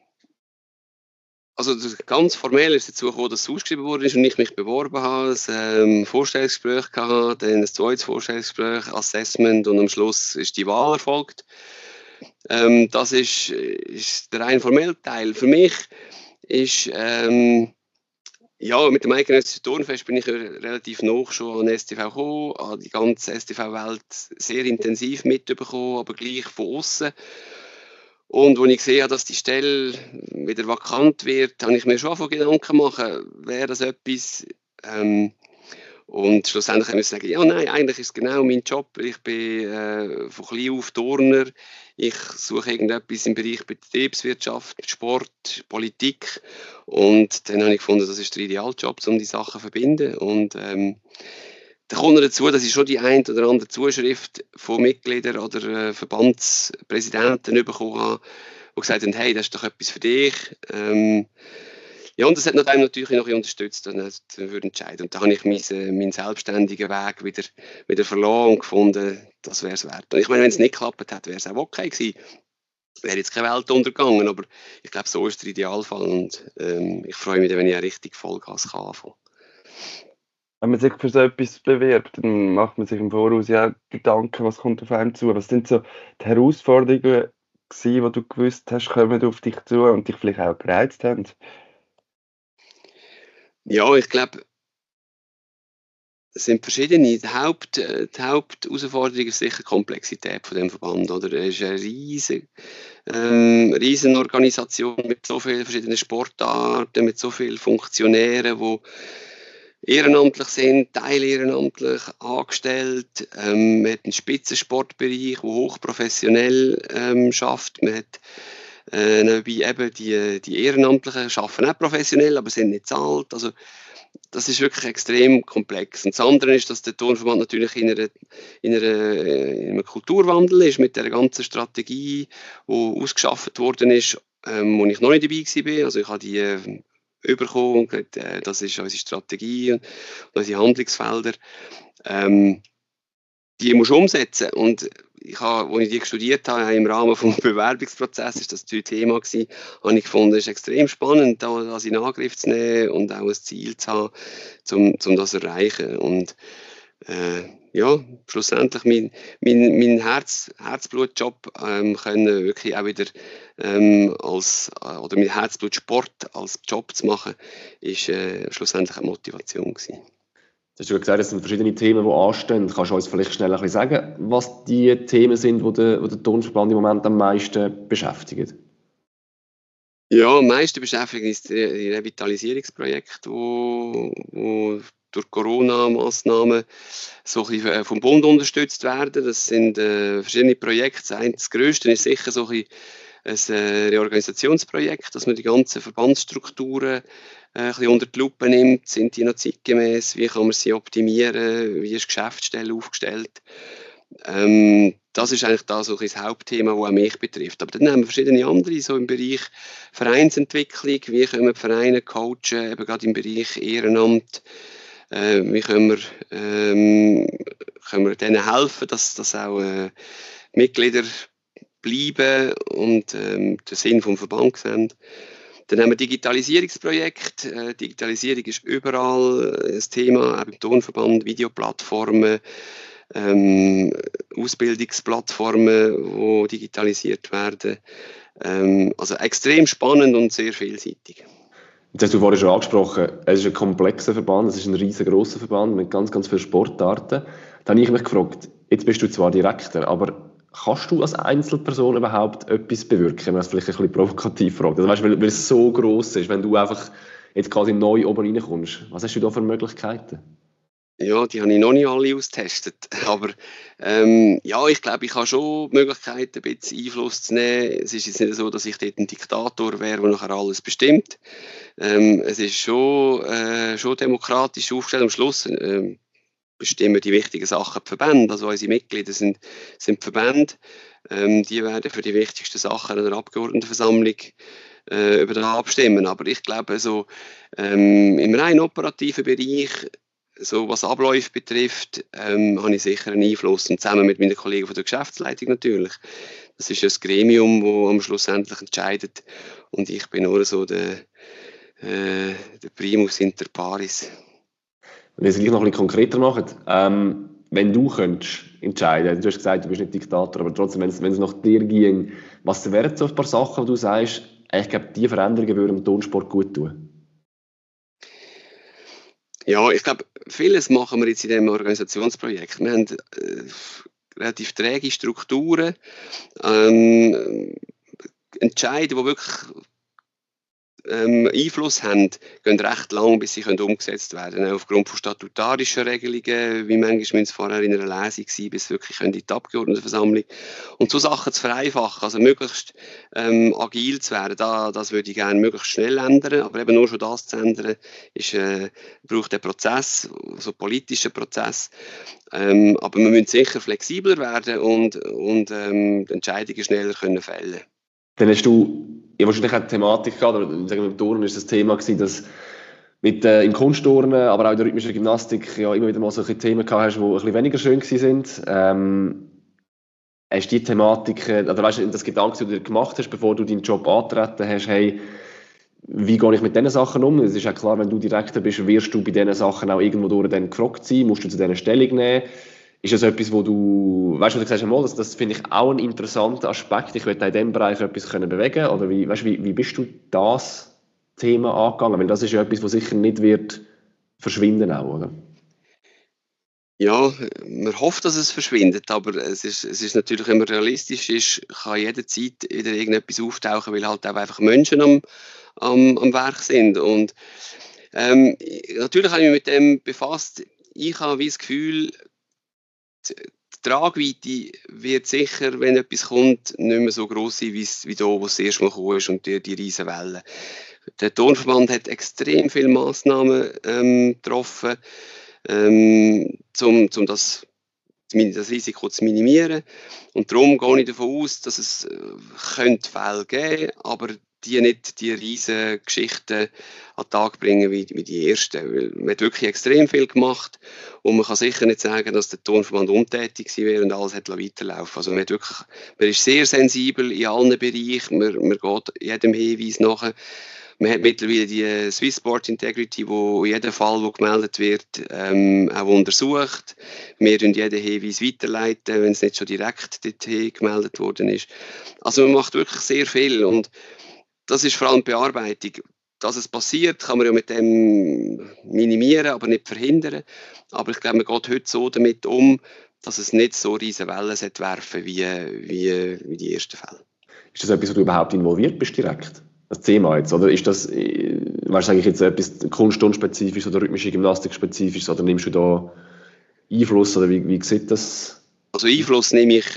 also ganz formell ist es dazu gekommen, dass es ausgeschrieben wurde und ich mich beworben habe, ein ähm, Vorstellungsgespräch gehabt, dann ein zweites Vorstellungsgespräch, Assessment und am Schluss ist die Wahl erfolgt. Ähm, das ist, ist der rein formelle Teil. Für mich ist, ähm, ja, mit dem Eidgenössischen Turnfest bin ich relativ noch schon an S T V gekommen, an die ganze S T V-Welt sehr intensiv mitbekommen, aber gleich von außen. Und als ich gesehen habe, dass die Stelle wieder vakant wird, habe ich mir schon von Gedanken gemacht, wäre das etwas. Ähm, und schlussendlich habe ich gesagt, ja, nein, eigentlich ist es genau mein Job. Ich bin äh, von klein auf Turner. Ich suche irgendetwas im Bereich Betriebswirtschaft, Sport, Politik. Und dann habe ich gefunden, das ist der Idealjob, um die Sachen zu verbinden. Und ähm, da kommt noch dazu, dass ich schon die ein oder andere Zuschrift von Mitgliedern oder äh, Verbandspräsidenten bekommen habe, die gesagt haben, hey, das ist doch etwas für dich. Ähm, ja, und das hat einem natürlich noch unterstützt und würde entscheiden. Und da habe ich meinen, meinen selbstständigen Weg wieder, wieder verloren und gefunden, das wäre es wert. Und ich meine, wenn es nicht geklappt hat, wäre es auch okay gewesen. Wäre jetzt keine Welt untergegangen, aber ich glaube, so ist der Idealfall und ähm, ich freue mich, wenn ich eine richtige Vollgas kann anfangen. Wenn man sich für so etwas bewirbt, dann macht man sich im Voraus ja Gedanken, was kommt auf einen zu. Was sind so die Herausforderungen gewesen, die du gewusst hast, kommen auf dich zu und dich vielleicht auch gereizt haben? Ja, ich glaube, es sind verschiedene. Die, Haupt, die Hauptausforderung ist sicher die Komplexität von dem Verband. Oder? Es ist eine riesige, ähm, riesen Organisation mit so vielen verschiedenen Sportarten, mit so vielen Funktionären, die ehrenamtlich sind, teilehrenamtlich, angestellt. Ähm, man hat einen Spitzensportbereich, der hochprofessionell ähm, schafft. Man hat äh, nebenbei eben die, die Ehrenamtlichen arbeiten auch professionell, aber sind nicht zahlt. Also das ist wirklich extrem komplex. Und das andere ist, dass der Turnverband natürlich in, einer, in, einer, in einem Kulturwandel ist, mit der ganzen Strategie, die ausgeschafft worden ist, ähm, wo ich noch nicht dabei war. Also ich habe die äh, bekommen und gesagt, äh, das ist unsere Strategie und unsere Handlungsfelder. Ähm, die muss ich umsetzen. Und ich habe, als ich die studiert habe, im Rahmen des Bewerbungsprozesses, ist das ein Thema gewesen, habe ich gefunden, es ist extrem spannend, das in Angriff zu nehmen und auch ein Ziel zu haben, um, um das zu erreichen. Und äh, ja, schlussendlich mein, mein, mein Herz, Herzblutjob ähm, können wirklich auch wieder ähm, als, oder mein Herzblutsport als Job zu machen, ist äh, schlussendlich eine Motivation gewesen. Du hast ja gesagt, es sind verschiedene Themen, die anstehen. Kannst du uns vielleicht schnell ein bisschen sagen, was die Themen sind, die den, die den Turnverband im Moment am meisten beschäftigen? Ja, am meisten beschäftigen ist die Revitalisierungsprojekte, wo, wo durch Corona-Massnahmen so ein bisschen vom Bund unterstützt werden. Das sind äh, verschiedene Projekte. Das grösste ist sicher so ein, ein äh, Reorganisationsprojekt, dass man die ganzen Verbandsstrukturen äh, ein bisschen unter die Lupe nimmt. Sind die noch zeitgemäß? Wie kann man sie optimieren? Wie ist die Geschäftsstelle aufgestellt? Ähm, das ist eigentlich da so ein das Hauptthema, das auch mich betrifft. Aber dann haben wir verschiedene andere, so im Bereich Vereinsentwicklung. Wie können wir die Vereine coachen, eben gerade im Bereich Ehrenamt? Äh, wie können wir, ähm, können wir denen helfen, dass, dass auch äh, Mitglieder bleiben und ähm, den Sinn vom Verband sehen. Dann haben wir Digitalisierungsprojekte. Äh, Digitalisierung ist überall ein Thema, auch im Turnverband, Videoplattformen, ähm, Ausbildungsplattformen, die digitalisiert werden. Ähm, also extrem spannend und sehr vielseitig. Jetzt hast du vorhin schon angesprochen, es ist ein komplexer Verband, es ist ein riesengroßer Verband mit ganz, ganz vielen Sportarten. Da habe ich mich gefragt, jetzt bist du zwar Direktor, aber kannst du als Einzelperson überhaupt etwas bewirken, wenn man es vielleicht ein bisschen provokativ fragt? Also weißt, weil, weil es so gross ist, wenn du einfach jetzt quasi neu oben reinkommst, was hast du da für Möglichkeiten? Ja, die habe ich noch nicht alle ausgetestet. Aber ähm, ja, ich glaube, ich habe schon Möglichkeiten, ein bisschen Einfluss zu nehmen. Es ist jetzt nicht so, dass ich dort ein Diktator wäre, der nachher alles bestimmt. Ähm, es ist schon, äh, schon demokratisch aufgestellt. Am Schluss äh, bestimmen die wichtigen Sachen die Verbände. Also unsere Mitglieder sind, sind die Verbände. Ähm, die werden für die wichtigsten Sachen in der Abgeordnetenversammlung äh, über das abstimmen. Aber ich glaube, so, ähm, im rein operativen Bereich, so was Abläufe betrifft, ähm, habe ich sicher einen Einfluss. Und zusammen mit meinen Kollegen von der Geschäftsleitung natürlich. Das ist ein Gremium, das am Schluss endlich entscheidet. Und ich bin nur so der, äh, der Primus inter pares. Wenn wir es gleich noch ein bisschen konkreter machen, ähm, wenn du könntest entscheiden, du hast gesagt, du bist nicht Diktator, aber trotzdem, wenn es, wenn es nach dir ging, was wären so ein paar Sachen, wo du sagst, ich glaube, diese Veränderungen würden dem Turnsport gut tun? Ja, ich glaube, vieles machen wir jetzt in diesem Organisationsprojekt. Wir haben äh, relativ träge Strukturen, ähm, Entscheide, die wirklich ähm, Einfluss haben, gehen recht lang, bis sie können umgesetzt werden können. Aufgrund von statutarischen Regelungen, wie manchmal müssen sie vorher in einer Lesung sein, bis sie wirklich in die Abgeordnetenversammlung. Und so Sachen zu vereinfachen, also möglichst ähm, agil zu werden, da, das würde ich gerne möglichst schnell ändern. Aber eben nur schon das zu ändern, ist, äh, braucht einen Prozess, so einen politischen Prozess. Ähm, aber wir müssen sicher flexibler werden und, und ähm, Entscheidungen schneller können fällen. Dann hast du ja wahrscheinlich auch die Thematik gehabt, oder sagen wir, im Turnen ist das Thema gewesen, dass mit, äh, im Kunstturnen, aber auch in der rhythmischen Gymnastik ja immer wieder mal solche Themen gehabt hast, die ein bisschen weniger schön sind. Ähm, hast du die Thematik, oder weißt du, das Gedanke, die du dir gemacht hast, bevor du deinen Job angetreten hast, hey, wie gehe ich mit diesen Sachen um? Es ist ja klar, wenn du Direktor bist, wirst du bei diesen Sachen auch irgendwo durch dann gefragt sein, musst du zu diesen Stellung nehmen. Ist das etwas, wo du, weißt du, du sagst einmal, das, das finde ich auch ein interessanter Aspekt, ich möchte in diesem Bereich etwas können bewegen, oder wie, weißt, wie, wie bist du das Thema angegangen? Weil das ist ja etwas, das sicher nicht wird verschwinden auch, oder? Ja, man hofft, dass es verschwindet, aber es ist, es ist natürlich, wenn man realistisch ist, kann jederzeit wieder irgendetwas auftauchen, weil halt auch einfach Menschen am, am, am Werk sind. Und Ähm, natürlich habe ich mich mit dem befasst. Ich habe wie das Gefühl, die Tragweite wird sicher, wenn etwas kommt, nicht mehr so gross sein, wie es wie da, wo es das erste Mal gekommen ist und die, die riesen Wellen. Der Turnverband hat extrem viele Massnahmen ähm, getroffen, ähm, um, um das, das Risiko zu minimieren. Und darum gehe ich davon aus, dass es äh, könnte Fälle geben, aber die nicht die riesen Geschichten an den Tag bringen wie, wie die ersten. Weil man hat wirklich extrem viel gemacht und man kann sicher nicht sagen, dass der Turnverband untätig gewesen wäre und alles hat weiterlaufen. Also man, hat wirklich, man ist sehr sensibel in allen Bereichen, man, man geht jedem Hinweis nach. Man hat mittlerweile die Swiss Sport Integrity, wo jeden Fall, der gemeldet wird, ähm, auch untersucht. Wir leiten jeden Hinweis weiterleiten, wenn es nicht schon direkt dorthin gemeldet worden ist. Also man macht wirklich sehr viel und das ist vor allem die Bearbeitung. Dass es passiert, kann man ja mit dem minimieren, aber nicht verhindern. Aber ich glaube, man geht heute so damit um, dass es nicht so riesige Wellen werfen wie, wie, wie die ersten Fälle. Ist das etwas, wo du überhaupt involviert bist direkt? Das Thema jetzt, oder ist das, weißt du, eigentlich jetzt etwas Kunstturnspezifisch oder rhythmische Gymnastik-spezifisch, oder nimmst du da Einfluss, oder wie, wie sieht das? Also Einfluss nehme ich,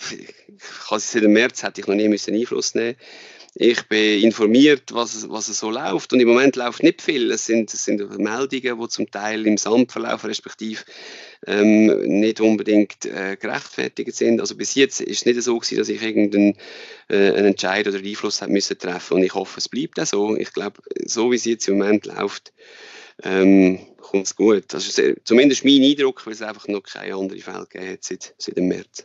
seit dem März hätte ich noch nie müssen Einfluss nehmen. Ich bin informiert, was, was so läuft und im Moment läuft nicht viel. Es sind, es sind Meldungen, die zum Teil im Sand verlaufen, respektive ähm, nicht unbedingt äh, gerechtfertigt sind. Also bis jetzt ist es nicht so gewesen, dass ich irgendeinen äh, einen Entscheid oder Einfluss haben müssen treffen und ich hoffe, es bleibt auch so. Ich glaube, so wie es jetzt im Moment läuft, ähm, kommt es gut. Das ist sehr, zumindest mein Eindruck, weil es einfach noch keine anderen Fälle gegeben hat seit, seit dem März.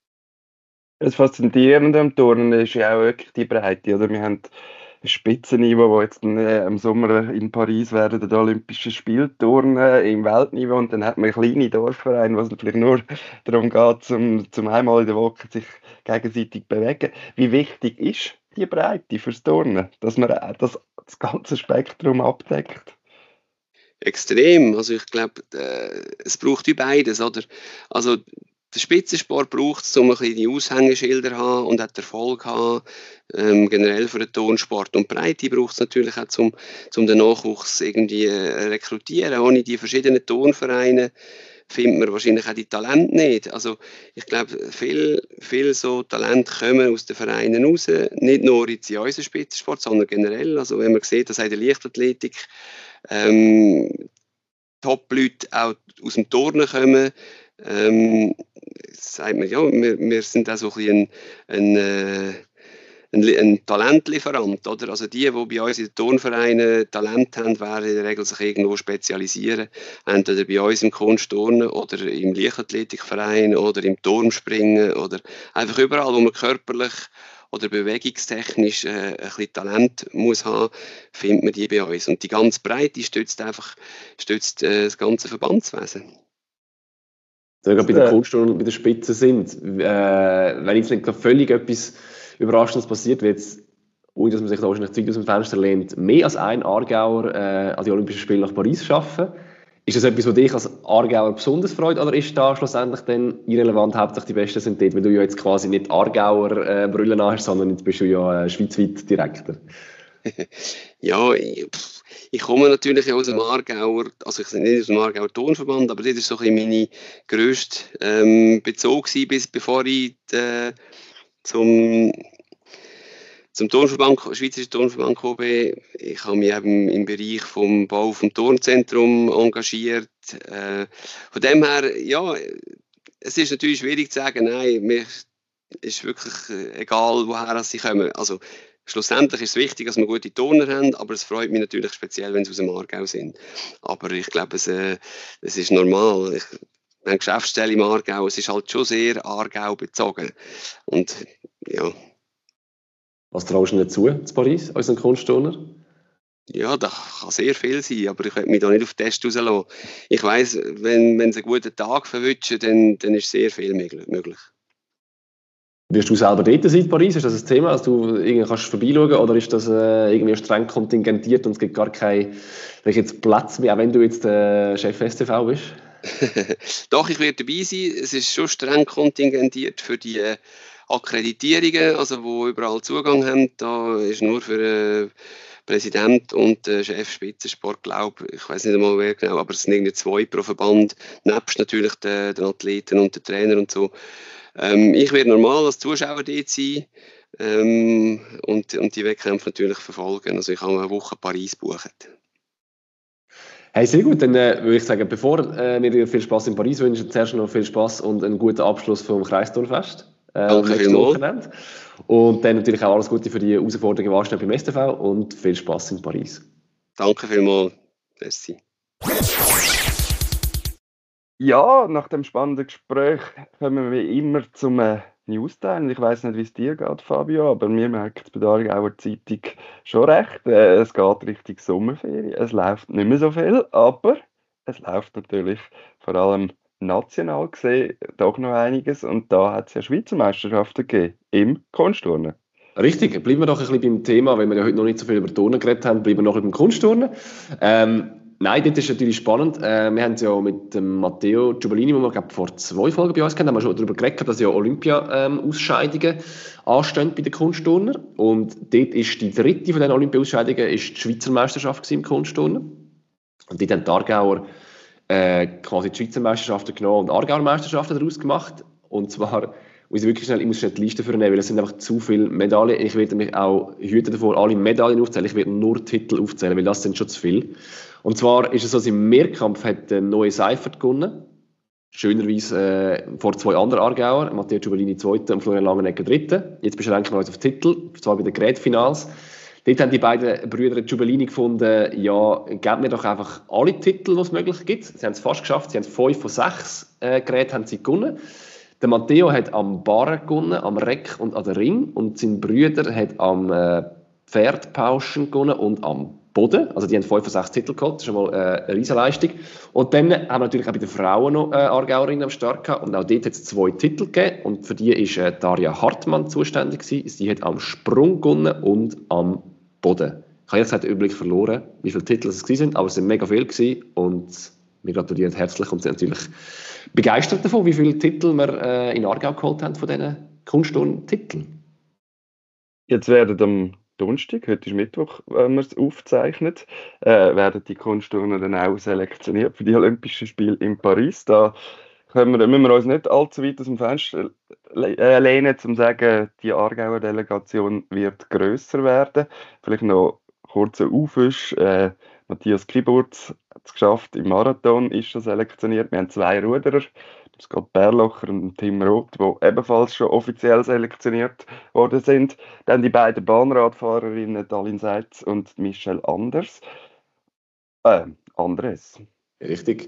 Das Faszinierende am Turnen ist ja auch wirklich die Breite. Oder? Wir haben ein Spitzenniveau, das jetzt äh, im Sommer in Paris werden die Olympischen Spiele turnen, im Weltniveau. Und dann hat man kleine Dorfvereine, wo es vielleicht nur darum geht, zum, zum einmal in der Woche sich gegenseitig bewegen. Wie wichtig ist die Breite fürs Turnen, dass man das, das ganze Spektrum abdeckt? Extrem. Also ich glaube, äh, es braucht wie beides, oder? Also der Spitzensport braucht es, um ein bisschen die Aushängeschilder zu haben und hat Erfolg zu haben, ähm, generell für den Turnsport. Und Breite braucht es natürlich auch, um zum den Nachwuchs irgendwie äh, rekrutieren. Ohne die verschiedenen Turnvereine findet man wahrscheinlich auch die Talente nicht. Also ich glaube, viel, viel so Talente kommen aus den Vereinen raus, nicht nur jetzt in unserem Spitzensport, sondern generell. Also wenn man sieht, dass auch in der Leichtathletik ähm, Top-Leute auch aus dem Turnen kommen, ähm, sagt man, ja, wir, wir sind auch so ein, ein, ein, ein, ein Talentlieferant, oder? Also die, die bei uns in den Turnvereinen Talent haben, werden in der Regel sich irgendwo spezialisieren, entweder bei uns im Kunstturnen oder im Leichtathletikverein oder im Turmspringen oder einfach überall, wo man körperlich oder bewegungstechnisch äh, ein bisschen Talent muss haben, findet man die bei uns. Und die ganze Breite stützt einfach stützt, äh, das ganze Verbandswesen. Da wir bei der Kunstturnen und bei der Spitze sind, äh, wenn jetzt nicht völlig etwas Überraschendes passiert, wie jetzt, ohne dass man sich da wahrscheinlich Zeit aus dem Fenster lehnt, mehr als ein Aargauer äh, an die Olympischen Spiele nach Paris schaffen. Ist das etwas, was dich als Aargauer besonders freut, oder ist da schlussendlich dann irrelevant, hauptsächlich die Besten sind dort, weil du ja jetzt quasi nicht Aargauer äh, Brüllen hast, sondern jetzt bist du ja äh, schweizweit Direktor? Ja, ich, ich komme natürlich aus dem Aargauer, also ich bin nicht aus dem Aargauer Turnverband, aber das war so ein bisschen meine grösste ähm, Bezug gewesen, bis bevor ich äh, zum, zum Turnverband, Schweizerischen Turnverband gekommen bin. Ich habe mich eben im Bereich vom Bau vom Turnzentrum engagiert. Äh, von dem her, ja, es ist natürlich schwierig zu sagen, nein, mir ist wirklich egal, woher sie kommen. Also, schlussendlich ist es wichtig, dass wir gute Turner haben, aber es freut mich natürlich speziell, wenn sie aus dem Aargau sind. Aber ich glaube, es, äh, es ist normal. Ich, eine Geschäftsstelle im Aargau, es ist halt schon sehr Aargau bezogen. Und ja. Was traust du nicht zu, zu Paris, unseren Kunstturner? Ja, das kann sehr viel sein, aber ich werde mich da nicht auf den Test rauslassen. Ich weiss, wenn, wenn sie einen guten Tag verwünschen, dann, dann ist sehr viel möglich. Wirst du selber dort sein in Paris? Ist das ein Thema, dass du irgendwie kannst vorbeischauen, oder ist das äh, irgendwie streng kontingentiert und es gibt gar keinen jetzt Platz mehr, auch wenn du jetzt äh, Chef S T V bist? Doch, ich werde dabei sein. Es ist schon streng kontingentiert für die äh, Akkreditierungen, also wo überall Zugang haben. Da ist nur für äh, Präsident und äh, Chef Spitzensport, glaube ich, weiß nicht einmal wer genau, aber es sind irgendwie zwei pro Verband, nebst natürlich den, den Athleten und den Trainer und so. Ähm, ich werde normal als Zuschauer dort sein ähm, und, und die Wettkämpfe natürlich verfolgen. Also ich habe eine Woche Paris gebucht. Hey, sehr gut. Dann äh, würde ich sagen, bevor äh, wir dir viel Spaß in Paris wünschen, zuerst noch viel Spaß und einen guten Abschluss vom Kreisturnfest. Äh, Danke vielmals. Und dann natürlich auch alles Gute für die Herausforderungen wahrscheinlich beim S T V und viel Spaß in Paris. Danke vielmals. Merci. Ja, nach dem spannenden Gespräch kommen wir immer zum äh, Newsteil. Ich weiss nicht, wie es dir geht, Fabio, aber mir merkt es bei der Aargauer Zeitung schon recht. Äh, es geht Richtung Sommerferien. Es läuft nicht mehr so viel, aber es läuft natürlich vor allem national gesehen doch noch einiges. Und da hat es ja Schweizer Meisterschaften gegeben im Kunstturnen. Richtig, bleiben wir doch ein bisschen beim Thema, weil wir ja heute noch nicht so viel über Turnen geredet haben, bleiben wir noch beim Kunstturnen. Ähm, Nein, das ist natürlich spannend. Äh, wir haben es ja mit dem Matteo Giubellini, den wir glaub, vor zwei Folgen bei uns kennen, haben wir schon darüber geredet, dass ja Olympia-Ausscheidungen ähm, anstehen bei den Kunstturnern. Und dort ist die dritte von diesen Olympia-Ausscheidungen ist die Schweizer Meisterschaft im Kunstturnen. Und dort haben die Aargauer äh, quasi die Schweizer Meisterschaften genommen und Aargauer Meisterschaften daraus gemacht. Und zwar, muss ich wirklich schnell, ich muss schnell die Liste vornehmen, weil es sind einfach zu viele Medaillen. Ich werde mich auch hüten davor, alle Medaillen aufzählen. Ich werde nur Titel aufzählen, weil das sind schon zu viel. Und zwar ist es so, im Mehrkampf hat der neue Seifert gewonnen. Schönerweise äh, vor zwei anderen Aargauer, Matteo Giubellini zweiter und Florian Langenegger dritter. Jetzt beschränken wir uns auf Titel, zwar bei den Gerätfinals. Dort haben die beiden Brüder Giubellini gefunden, ja, geben mir doch einfach alle Titel, die es möglich gibt. Sie haben es fast geschafft, sie haben fünf von sechs äh, Geräten haben sie gewonnen. Der Matteo hat am Barren gewonnen, am Reck und an der Ring. Und sein Bruder hat am äh, Pferdpauschen gewonnen und am Boden. Also die haben fünf von sechs Titel geholt, das ist schon mal äh, eine Riesenleistung. Und dann haben wir natürlich auch bei den Frauen noch äh, Aargauerinnen am Start gehabt. Und auch dort hat es zwei Titel gegeben. Und für die ist äh, Daria Hartmann zuständig gewesen. Sie hat am Sprung gewonnen und am Boden. Ich habe jetzt den Überblick verloren, wie viele Titel es waren, aber es waren mega viele gewesen. Und wir gratulieren herzlich und sind natürlich begeistert davon, wie viele Titel wir äh, in Aargau geholt haben von diesen Kunstturnen-Titeln. Jetzt werden am Donnerstag, heute ist Mittwoch, wenn wir es aufzeichnen, äh, werden die Kunstturner dann auch selektioniert für die Olympischen Spiele in Paris. Da können wir, müssen wir uns nicht allzu weit aus dem Fenster äh, lehnen, um zu sagen, die Aargauer Delegation wird grösser werden. Vielleicht noch kurzer Aufwisch. Äh, Matthias Kiburz hat es geschafft, im Marathon ist schon selektioniert. Wir haben zwei Ruderer, Scott Berlocher und Tim Roth, die ebenfalls schon offiziell selektioniert worden sind. Dann die beiden Bahnradfahrerinnen Dalin Seitz und Michelle Anders. Äh, Andres. Richtig.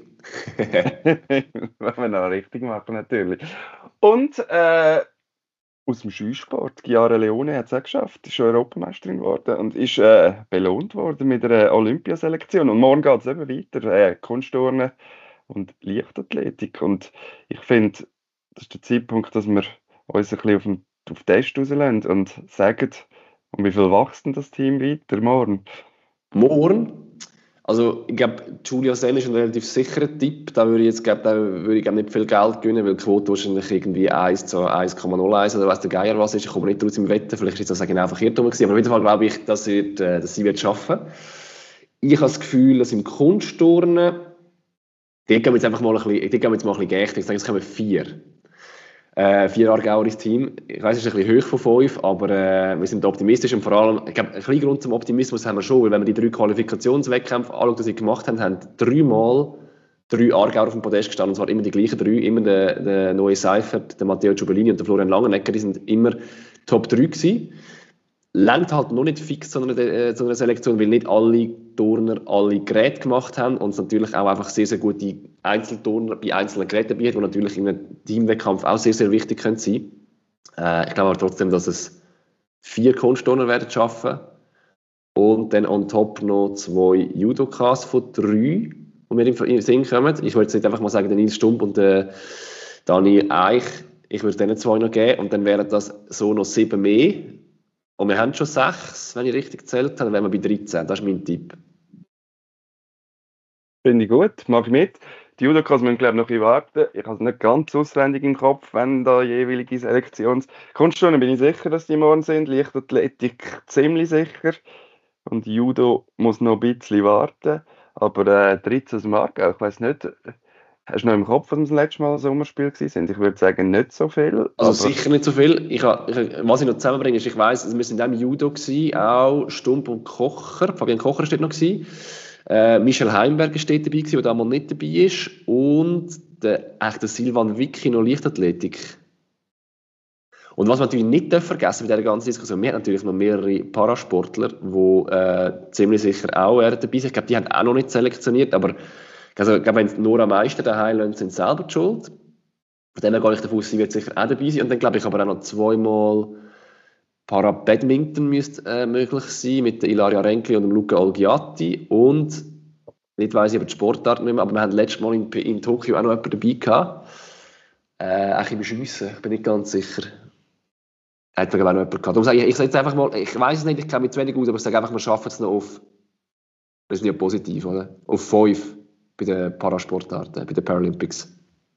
Wenn wir noch richtig machen, natürlich. Und äh, aus dem Skisport, Chiara Leone hat es auch geschafft, ist schon Europameisterin geworden und ist äh, belohnt worden mit einer Olympiaselektion. Und morgen geht es eben weiter, äh, Kunstturnen und Leichtathletik. Und ich finde, das ist der Zeitpunkt, dass wir uns ein bisschen auf den, auf den Test rauslassen und sagen, um wie viel wächst denn das Team weiter morgen? Morgen? Also ich glaube, Julia Sen ist ein relativ sicherer Tipp. Da würde ich jetzt glaub, da würde ich glaub, nicht viel Geld gewinnen, weil die Quote wahrscheinlich irgendwie eins zu eins Komma null eins oder weiss der Geier was ist. Ich komme nicht raus im Wetten. Vielleicht ist das auch genau verkehrt gewesen. Aber auf jeden Fall glaube ich, dass, wird, äh, dass sie wird schaffen. Ich habe das Gefühl, dass im Kunstturnen, dort gehen wir jetzt einfach mal ein bisschen, dort gehen wir jetzt mal ein bisschen geächtet. Ich sage, es kommen vier. Äh, vier Aargauer ins Team. Ich weiss, es ist ein bisschen hoch von fünf, aber äh, wir sind optimistisch und vor allem, ich glaube, ein bisschen Grund zum Optimismus haben wir schon, weil wenn wir die drei Qualifikationswettkämpfe anschauen, die sie gemacht haben, haben dreimal drei Aargauer auf dem Podest gestanden, und zwar immer die gleichen drei, immer der, der neue Seifert, der Matteo Giubellini und der Florian Langenegger, die sind immer Top drei gewesen. Längt halt noch nicht fix zu einer, äh, zu einer Selektion, weil nicht alle Turner alle Geräte gemacht haben und es natürlich auch einfach sehr, sehr gute Einzelturner bei einzelnen Geräten dabei hat, die natürlich in einem Teamwettkampf auch sehr, sehr wichtig können sein. Äh, ich glaube aber trotzdem, dass es vier Kunstturner werden schaffen und dann on top noch zwei Judokas von drei, die mir in den Sinn kommen. Ich würde jetzt nicht einfach mal sagen, der Nils Stump und der Dani Eich, ich würde denen zwei noch geben und dann wären das so noch sieben mehr. Und wir haben schon sechs, wenn ich richtig gezählt habe, dann wären wir bei dreizehn. Das ist mein Tipp. Finde ich gut, mag ich mit. Die Judokas müssen, glaube ich, noch ein bisschen warten. Ich habe es nicht ganz auswendig im Kopf, wenn da jeweilige Selektions... Kunstturnen bin ich sicher, dass die morgen sind. Leichtathletik ziemlich sicher. und Judo muss noch ein bisschen warten. Aber äh, dreizehn aus dem Aargau, ich weiss nicht, hast du noch im Kopf, was wir das letzte Mal Sommerspiel waren? Ich würde sagen, nicht so viel. Also sicher nicht so viel. Ich, ich, was ich noch zusammenbringe, ist, ich weiss, also wir sind in diesem Judo gewesen, auch Stump und Kocher. Fabian Kocher steht noch gewesen. Äh, Michel Heimberger steht dabei gewesen, der damals nicht dabei ist. Und der, eigentlich der Silvan Vicky noch Leichtathletik. Und was man natürlich nicht vergessen bei dieser ganzen Diskussion, wir haben natürlich noch mehrere Parasportler, die äh, ziemlich sicher auch dabei sind. Ich glaube, die haben auch noch nicht selektioniert, aber also, ich glaube, wenn Nora Meister daheim lassen, sind selber die schuld. Von dem her gehe ich davon aus, sie wird sicher auch dabei sein. Und dann glaube ich aber auch noch zweimal Para-Badminton müsste äh, möglich sein, mit der Ilaria Renkli und dem Luca Olgiati. Und, nicht weiss ich über die Sportart nicht mehr, aber wir haben letztes Mal in, in Tokio auch noch jemanden dabei gehabt. Äh, auch im Schiessen, ich bin nicht ganz sicher. Hat vielleicht auch noch jemand gehabt. Darum sage ich, ich sage jetzt einfach mal, ich weiss es nicht, ich kenne mich zu wenig aus, aber ich sage einfach, wir schaffen es noch auf, das ist nicht positiv, oder? Auf fünf bei den Parasportarten, bei den Paralympics.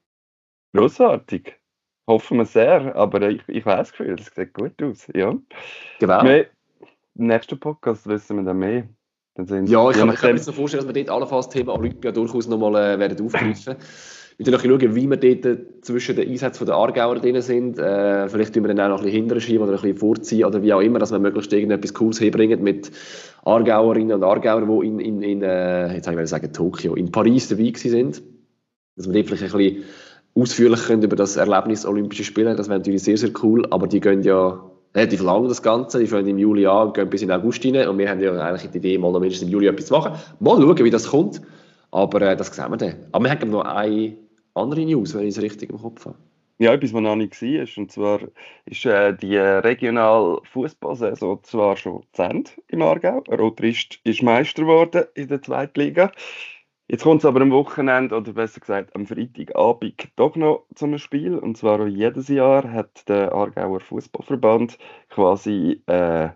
Grossartig. Hoffen wir sehr, aber ich, ich habe das Gefühl, das sieht gut aus. Ja. Genau. Mehr, im nächsten Podcast wissen wir dann mehr. Dann sind ja, ich kann, ich kann mir jetzt noch vorstellen, dass wir dort allenfalls das Thema Olympia durchaus nochmal äh, werden aufgreifen. Wir müssen noch schauen, wie wir dort zwischen den Einsätzen der Aargauer drin sind. Äh, vielleicht tun wir dann auch noch ein bisschen hinterher schieben oder ein bisschen vorziehen oder wie auch immer, dass wir möglichst irgendetwas Cooles hinbringen mit Aargauerinnen und Aargauern, die in, in, in äh, jetzt habe ich sagen, Tokio, in Paris dabei gewesen sind. Dass wir dort vielleicht ein bisschen ausführlich können über das Erlebnis Olympische Spiele. Das wäre natürlich sehr, sehr cool, aber die gehen ja relativ lang, das Ganze. Die fangen im Juli an und gehen bis in August rein. Und wir haben ja eigentlich die Idee, mal noch mindestens im Juli etwas zu machen. Mal schauen, wie das kommt. Aber äh, das sehen wir dann. Aber wir haben noch eine andere News, wenn ich es richtig im Kopf habe. Ja, etwas, was noch nicht war. Und zwar ist äh, die regionale Fußballsaison zwar schon zu Ende im Aargau. Rot-Rist ist Meister geworden in der zweiten Liga. Jetzt kommt es aber am Wochenende, oder besser gesagt am Freitagabend, doch noch zum Spiel. Und zwar jedes Jahr hat der Aargauer Fußballverband quasi äh, eine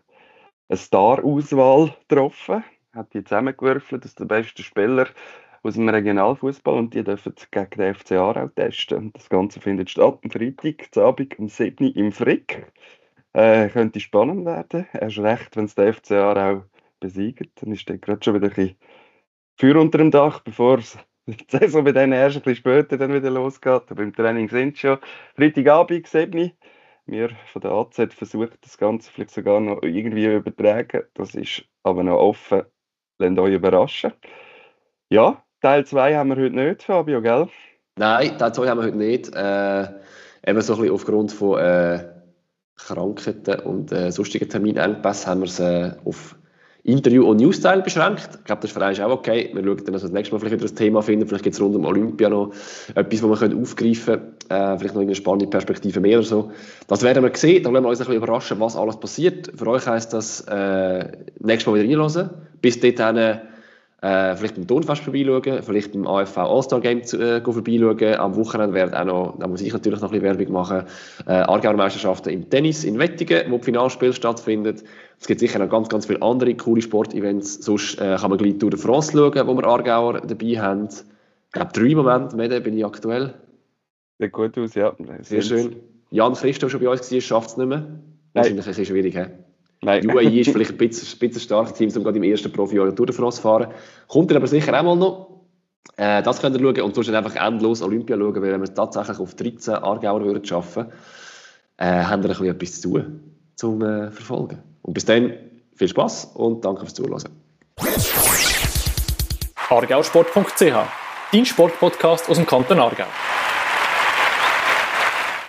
Star-Auswahl getroffen. Hat die zusammengewürfelt aus den besten Spielern aus dem Regionalfußball und die dürfen gegen den F C Aarau testen. Und das Ganze findet statt am Freitag, am Abend um sieben Uhr im Frick. Äh, könnte spannend werden. Erst recht, wenn es der F C Aarau besiegt. Dann ist der gerade schon wieder ein bisschen Feuer unter dem Dach, bevor die Saison bei denen erst ein bisschen später dann wieder losgeht. Aber im Training sind sie schon. Freitagabend, sieben Uhr. Wir von der A Z versuchen das Ganze vielleicht sogar noch irgendwie übertragen. Das ist aber noch offen. Lasst euch überraschen. Ja, Teil zwei haben wir heute nicht, Fabio, gell? Nein, Teil zwei haben wir heute nicht. Äh, eben so ein bisschen aufgrund von äh, Krankheiten und äh, sonstigen Terminengpässen haben wir es äh, auf Interview- und News-Teil beschränkt. Ich glaube, das ist für uns auch okay. Wir schauen dann, dass wir das nächste Mal vielleicht wieder ein Thema finden. Vielleicht gibt es rund um Olympia noch etwas, was wir aufgreifen können. Äh, vielleicht noch eine spannende Perspektive mehr oder so. Das werden wir sehen. Dann wollen wir uns ein bisschen überraschen, was alles passiert. Für euch heisst das, äh, nächstes Mal wieder reinhören. Bis dahin Äh, vielleicht beim Turnfest vorbeischauen, vielleicht beim A F V All-Star Game äh, vorbeischauen. Am Wochenende werden auch noch, da muss ich natürlich noch ein bisschen Werbung machen, äh, Aargauer Meisterschaften im Tennis in Wettingen, wo die Finalspiele stattfinden. Es gibt sicher noch ganz, ganz viele andere coole Sportevents. Sonst äh, kann man gleich Tour de France schauen, wo wir Aargauer dabei haben. Ich glaube, drei Momente, Mede, bin ich aktuell. Sieht gut aus, ja. Sehr schön. Jan Christoph schon bei uns war, schafft es nicht mehr. Wahrscheinlich ein bisschen schwierig, he? Nein. U A E ist vielleicht ein bisschen, ein bisschen starkes Team, um gerade im ersten Profi-Jahr Tour de France zu fahren. Kommt dann aber sicher auch mal noch. Äh, das könnt ihr schauen und sonst einfach endlos Olympia schauen, weil wenn wir tatsächlich auf dreizehn Aargauer würden schaffen, äh, haben wir ein bisschen etwas zu tun, zum äh, Verfolgen. Und bis dann viel Spass und danke fürs Zuhören. aargausport punkt c h, dein Sportpodcast aus dem Kanton Aargau.